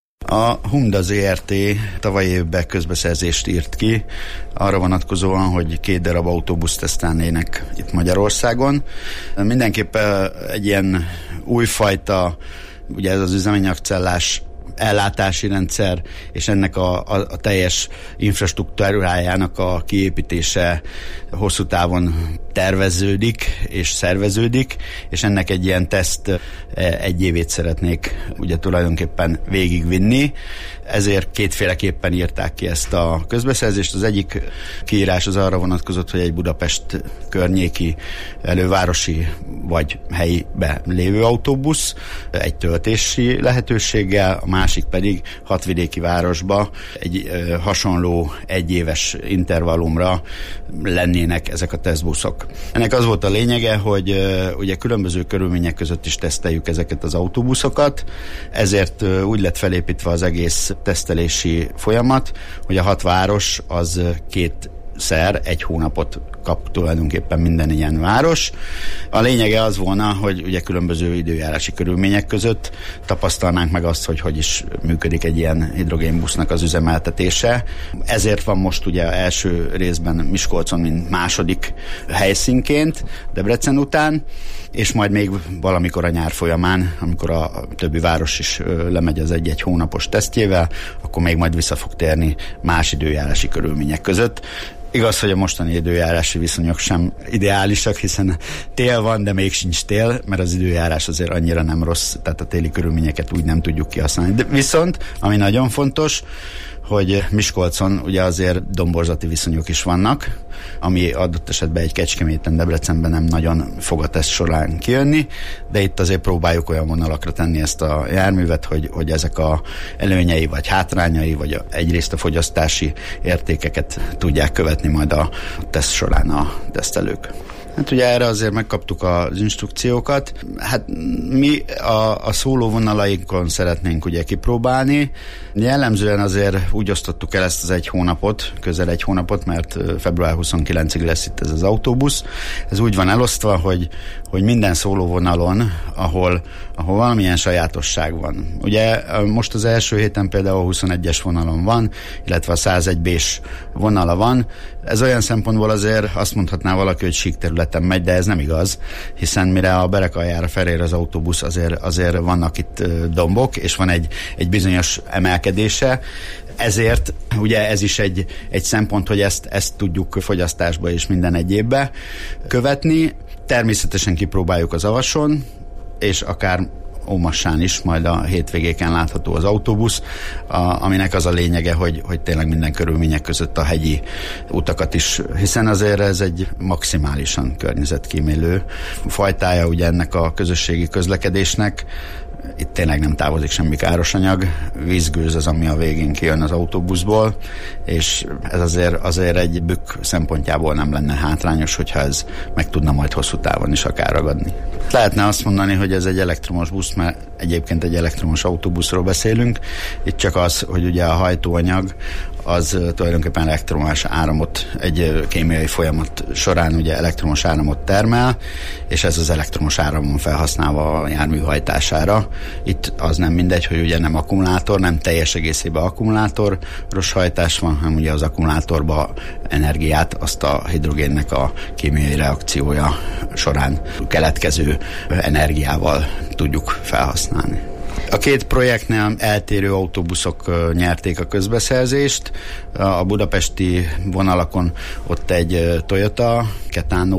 A Humda zé er té tavaly évben közbeszerzést írt ki, arra vonatkozóan, hogy két darab autóbuszt tesztelnének itt Magyarországon. Mindenképpen egy ilyen újfajta, ugye ez az üzemanyagcellás ellátási rendszer, és ennek a, a, a teljes infrastruktúrájának a kiépítése hosszú távon terveződik és szerveződik, és ennek egy ilyen teszt egy évét szeretnék ugye tulajdonképpen végigvinni. Ezért kétféleképpen írták ki ezt a közbeszerzést. Az egyik kiírás az arra vonatkozott, hogy egy Budapest környéki elővárosi vagy helyibe lévő autóbusz egy töltési lehetőséggel, a másik pedig hatvidéki városba egy ö, hasonló egyéves intervallumra lennének ezek a tesztbuszok. Ennek az volt a lényege, hogy ö, ugye különböző körülmények között is teszteljük ezeket az autóbuszokat, ezért ö, úgy lett felépítve az egész tesztelési folyamat, hogy a hat város az két szer egy hónapot kap tulajdonképpen minden ilyen város. A lényege az volna, hogy ugye különböző időjárási körülmények között tapasztalnánk meg azt, hogy hogy is működik egy ilyen hidrogénbusznak az üzemeltetése. Ezért van most ugye első részben Miskolcon, mint második helyszínként, Debrecen után, és majd még valamikor a nyár folyamán, amikor a többi város is lemegy az egy-egy hónapos tesztjével, akkor még majd vissza fog térni más időjárási körülmények között. Igaz, hogy a mostani időjárási viszonyok sem ideálisak, hiszen tél van, de még sincs tél, mert az időjárás azért annyira nem rossz, tehát a téli körülményeket úgy nem tudjuk kihasználni. De viszont, ami nagyon fontos, hogy Miskolcon ugye azért domborzati viszonyok is vannak, ami adott esetben egy Kecskeméten, Debrecenben nem nagyon fog a teszt során kijönni, de itt azért próbáljuk olyan vonalakra tenni ezt a járművet, hogy, hogy ezek a előnyei vagy hátrányai, vagy a, egyrészt a fogyasztási értékeket tudják követni majd a teszt során a tesztelők. Hát ugye erre azért megkaptuk az instrukciókat. Hát mi a, a szólóvonalainkon szeretnénk ugye kipróbálni. Jellemzően azért úgy osztottuk el ezt az egy hónapot, közel egy hónapot, mert február huszonkilencedikéig lesz itt ez az autóbusz. Ez úgy van elosztva, hogy, hogy minden szólóvonalon, ahol, ahol valamilyen sajátosság van. Ugye most az első héten például a huszonegyes vonalon van, illetve a százegy bés vonala van. Ez olyan szempontból azért azt mondhatná valaki, hogy sík területen megy, de ez nem igaz, hiszen mire a Berekaljára felér az autóbusz, azért, azért vannak itt dombok, és van egy, egy bizonyos emelkedése. Ezért ugye ez is egy, egy szempont, hogy ezt, ezt tudjuk fogyasztásba és minden egyébbe követni. Természetesen kipróbáljuk az Avason, és akár Ómassán is, majd a hétvégéken látható az autóbusz, a, aminek az a lényege, hogy, hogy tényleg minden körülmények között a hegyi utakat is, hiszen azért ez egy maximálisan környezetkímélő fajtája ugye ennek a közösségi közlekedésnek. Itt tényleg nem távozik semmi káros anyag, vízgőz az, ami a végén kijön az autóbuszból, és ez azért, azért egy bükk szempontjából nem lenne hátrányos, hogyha ez meg tudna majd hosszú távon is akár ragadni. Lehetne azt mondani, hogy ez egy elektromos busz, mert egyébként egy elektromos autóbuszról beszélünk. Itt csak az, hogy ugye a hajtóanyag az tulajdonképpen elektromos áramot, egy kémiai folyamat során ugye elektromos áramot termel, és ez az elektromos áramon felhasználva a jármű hajtására. Itt az nem mindegy, hogy ugye nem akkumulátor, nem teljes egészében akkumulátoros hajtás van, hanem ugye az akkumulátorba energiát azt a hidrogénnek a kémiai reakciója során keletkező energiával tudjuk felhasználni. A két projektnél eltérő autóbuszok nyerték a közbeszerzést. A budapesti vonalakon ott egy Toyota Ketano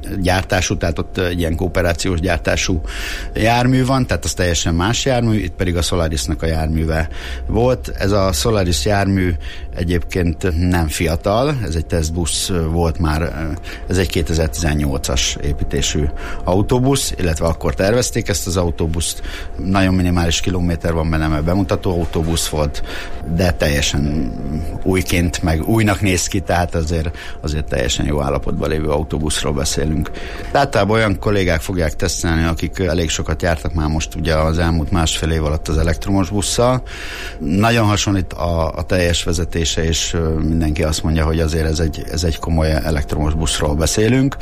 gyártású, tehát ott egy ilyen kooperációs gyártású jármű van, tehát az teljesen más jármű, itt pedig a Solarisnak a járműve volt. Ez a Solaris jármű egyébként nem fiatal, ez egy tesztbusz volt már, ez egy kétezer-tizennyolcas építésű autóbusz, illetve akkor tervezték ezt az autóbuszt, nagyon minimális kilométer van benne, mert bemutató autóbusz volt, de teljesen újként, meg újnak néz ki, tehát azért, azért teljesen jó állapotban lévő autóbuszról beszélünk. Általában olyan kollégák fogják tesztelni, akik elég sokat jártak már most ugye az elmúlt másfél év alatt az elektromos busszal. Nagyon hasonlít a, a teljes vezetése, és mindenki azt mondja, hogy azért ez egy, ez egy komoly elektromos buszról beszélünk,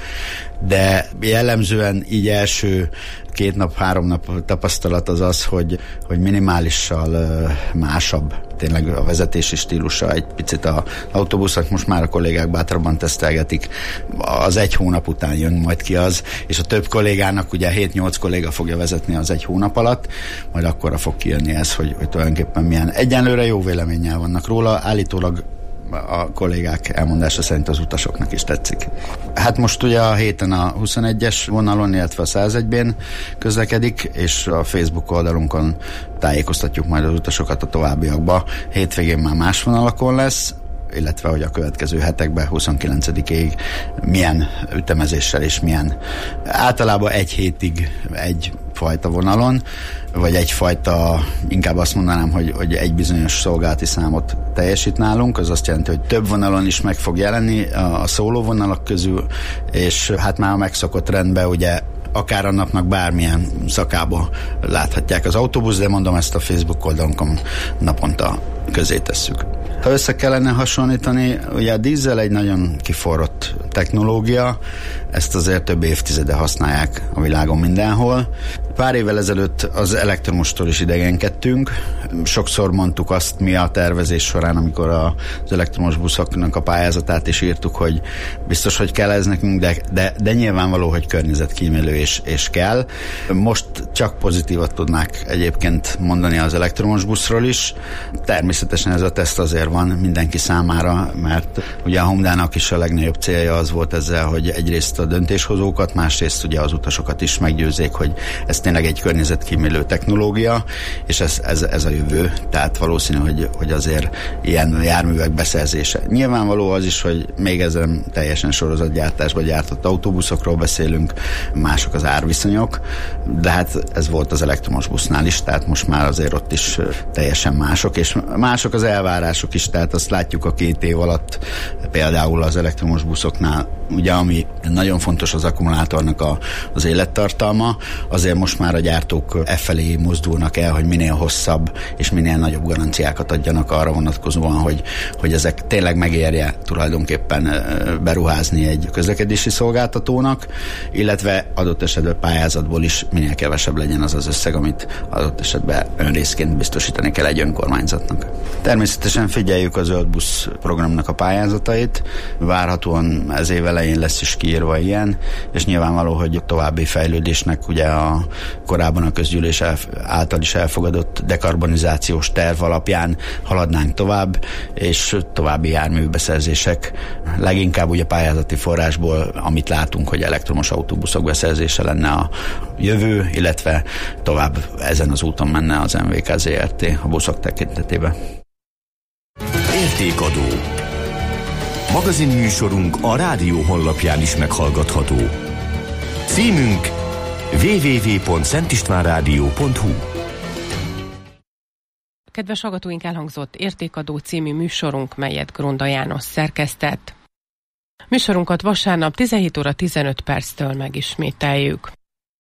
de jellemzően így első két nap, három nap tapasztalat az az, hogy, hogy minimálissal másabb tényleg a vezetési stílusa egy picit az autóbuszok, most már a kollégák bátrabban tesztelgetik, az egy hónap után jön majd ki az, és a több kollégának ugye hét-nyolc kolléga fogja vezetni az egy hónap alatt, majd akkorra fog kijönni ez, hogy, hogy tulajdonképpen milyen. Egyenlőre jó véleménnyel vannak róla, állítólag a kollégák elmondása szerint az utasoknak is tetszik. Hát most ugye a héten a huszonegyes vonalon, illetve a száz egyben közlekedik, és a Facebook oldalunkon tájékoztatjuk majd az utasokat a továbbiakba. Hétvégén már más vonalakon lesz, illetve hogy a következő hetekben huszonkilencedikéig milyen ütemezéssel és milyen. Általában egy hétig egy fajta vonalon, vagy egyfajta, inkább azt mondanám, hogy, hogy egy bizonyos szolgálati számot teljesít nálunk, az azt jelenti, hogy több vonalon is meg fog jelenni a, a szóló vonalak közül, és hát már a megszokott rendben ugye akár a napnak bármilyen szakába láthatják az autóbusz, de mondom, ezt a Facebook oldalunkon naponta közé tesszük. Ha össze kellene hasonlítani, ugye a dízel egy nagyon kiforrott technológia, ezt azért több évtizede használják a világon mindenhol. Pár évvel ezelőtt az elektromostól is idegenkedtünk. Sokszor mondtuk azt mi a tervezés során, amikor az elektromos buszoknak a pályázatát is írtuk, hogy biztos, hogy kell ez nekünk, de, de, de nyilvánvaló, hogy környezetkímélő és, és kell. Most csak pozitívat tudnák egyébként mondani az elektromos buszról is. Természetesen ez a teszt azért van mindenki számára, mert ugye a Hondának is a legnagyobb célja az volt ezzel, hogy egyrészt a döntéshozókat, másrészt ugye az utasokat is meggyőzzék, hogy ez tényleg egy környezetkímélő technológia, és ez, ez, ez a jövő. Tehát valószínű, hogy, hogy azért ilyen járművek beszerzése. Nyilvánvaló az is, hogy még ezen teljesen sorozatgyártásban gyártott autóbuszokról beszélünk, mások az árviszonyok, de hát ez volt az elektromos busznál is, tehát most már azért ott is teljesen mások, és mások az elvárások is, tehát azt látjuk a két év alatt, például az elektromos buszoknál, ugye ami nagyon fontos az akkumulátornak a, az élettartalma, azért most már a gyártók e felé mozdulnak el, hogy minél hosszabb és minél nagyobb garanciákat adjanak arra vonatkozóan, hogy, hogy ezek tényleg megérje tulajdonképpen beruházni egy közlekedési szolgáltatónak, illetve adott esetben pályázatból is minél kevesebb legyen az az összeg, amit adott esetben önrészként biztosítani kell egy önkormányzatnak. Természetesen figyeljük a zöld busz programnak a pályázatait, várhatóan ez év elején lesz is kiírva ilyen, és nyilvánvaló, hogy további fejlődésnek ugye a korábban a közgyűlés által is elfogadott dekarbonizációs terv alapján haladnánk tovább, és további járműbeszerzések, leginkább ugye pályázati forrásból, amit látunk, hogy elektromos autóbuszok beszerzése lenne a jövő, illetve tovább ezen az úton menne az em vé ká zé er té a buszok tekintetében. Értékadó. Magazinműsorunk a rádió honlapján is meghallgatható. Címünk double-u double-u double-u pont szentistvánrádió pont hu. Kedves hallgatóink, elhangzott Értékadó című műsorunk, melyet Gronda János szerkesztett. Műsorunkat vasárnap tizenhét óra tizenöt perctől megismételjük.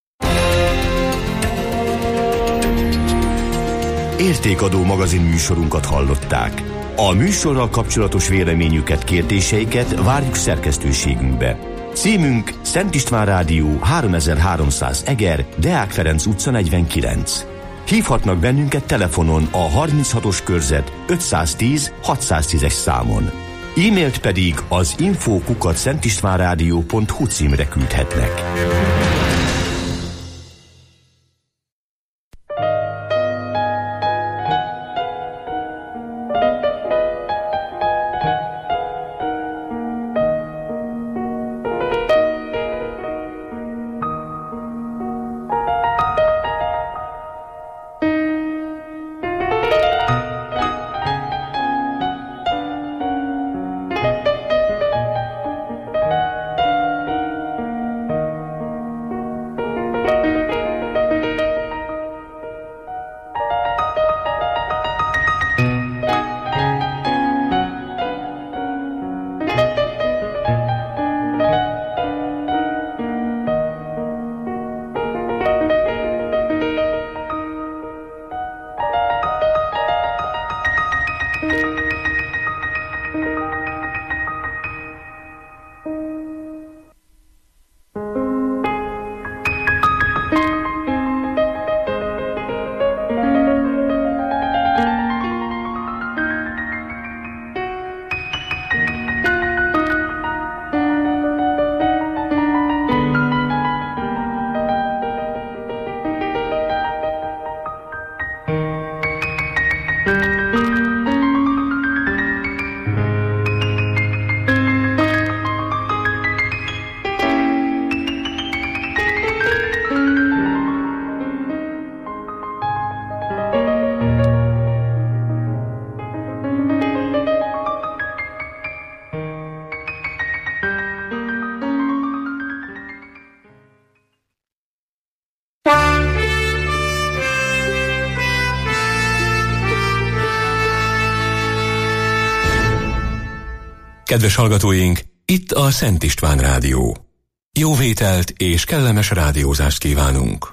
Értékadó magazinműsorunkat hallották. A műsorral kapcsolatos véleményüket, kérdéseiket várjuk szerkesztőségünkbe. Címünk Szent István Rádió háromezer-háromszáz Eger, Deák Ferenc utca negyvenkilenc. Hívhatnak bennünket telefonon a harminchatos körzet ötszáztíz hatszáztízes számon. E-mailt pedig az info kukac szentistvánrádió pont hu címre küldhetnek. Kedves hallgatóink, itt a Szent István Rádió. Jó vételt és kellemes rádiózást kívánunk!